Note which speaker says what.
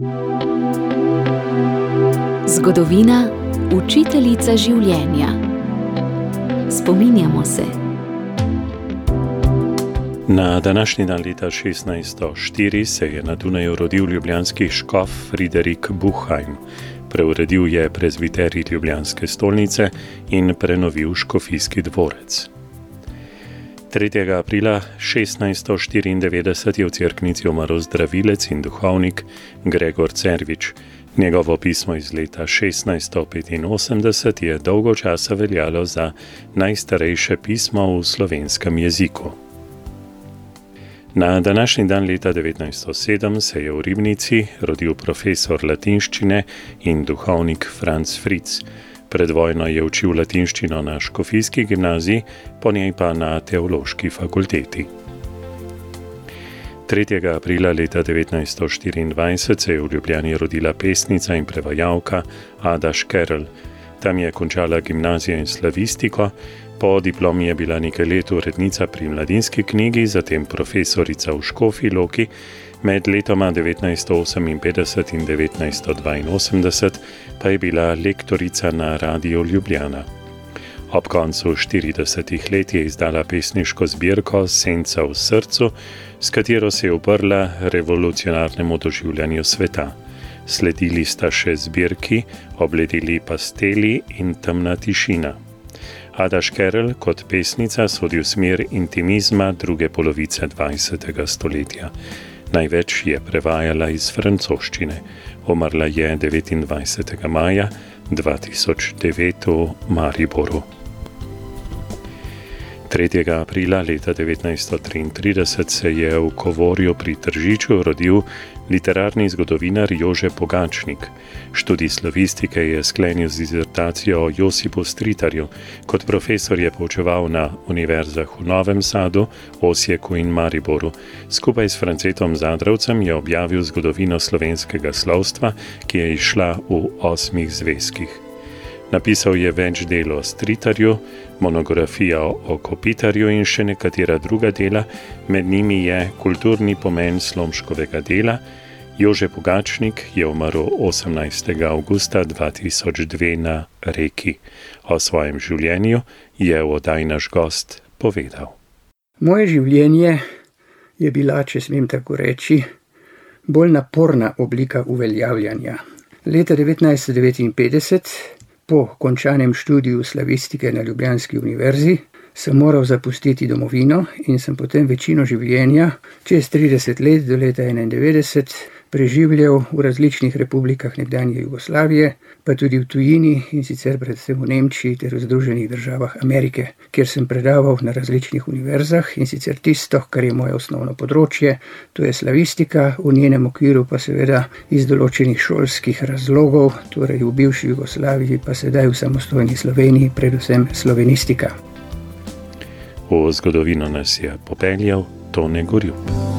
Speaker 1: Zgodovina, učiteljica življenja. Spominjamo se.
Speaker 2: Na današnji dan leta 1604 se je na Dunaju rodil ljubljanski škof Friderik Buchheim. Preuredil je prezbiterij ljubljanske stolnice in prenovil škofijski dvorec. 3. aprila 1694 je v cerknici umrl zdravilec in duhovnik Gregor Cervič. Njegovo pismo iz leta 1685 je dolgo časa veljalo za najstarejše pismo v slovenskem jeziku. Na današnji dan leta 1907 se je v Ribnici rodil profesor latinščine in duhovnik Franc Fritz. Pred vojno je učil latinščino na škofijski gimnaziji, po njej pa na teološki fakulteti. 3. aprila leta 1924 se je v Ljubljani rodila pesnica in prevajalka Ada Škerl. Tam je končala gimnazijo in slavistiko, po diplomi je bila nekaj let urednica pri Mladinski knjigi, zatem profesorica v Škofji Loki, med letoma 1958 in 1982 pa je bila lektorica na Radiu Ljubljana. Ob koncu 40 let je izdala pesniško zbirko Senca v srcu, s katero se je uprla revolucionarnemu doživljanju sveta. Sledili sta še zbirki Obledeli pasteli in Temna tišina. Ada Škerl kot pesnica sodi v smer intimizma druge polovice 20. stoletja. Največ je prevajala iz francoščine. Umrla je 29. maja 2009 v Mariboru. 3. aprila leta 1933 se je v Kovorju pri Tržiču rodil literarni zgodovinar Jože Pogačnik. Študij slavistike je sklenil z dizertacijo o Josipu Stritarju. Kot profesor je poučeval na univerzah v Novem Sadu, Osijeku in Mariboru. Skupaj s Francetom Zadravcem je objavil zgodovino slovenskega slovstva, ki je izšla v 8 zvezkih. Napisal je več del o Stritarju, monografijo o Kopitarju in še nekatera druga dela, med njimi je Kulturni pomen Slomškovega dela. Jože Pogačnik je umrl 18. avgusta 2002 na Reki. O svojem življenju je v oddaji Naš gost povedal.
Speaker 3: Moje življenje je bila, če smem tako reči, bolj naporna oblika uveljavljanja. Leta 1959, po končanem študiju slavistike na Ljubljanski univerzi, sem moral zapustiti domovino in sem potem večino življenja, čez 30 let do leta 1991, preživljal v različnih republikah nekdanje Jugoslavije, pa tudi v tujini in sicer predvsem v Nemčiji ter v Združenih državah Amerike, kjer sem predaval na različnih univerzah in sicer tisto, kar je moje osnovno področje, to je slavistika, v njenem okviru pa seveda iz določenih šolskih razlogov, torej v bivši Jugoslaviji pa sedaj v samostojni Sloveniji, predvsem slovenistika.
Speaker 2: V zgodovino nas je popeljal Tone Gorjup.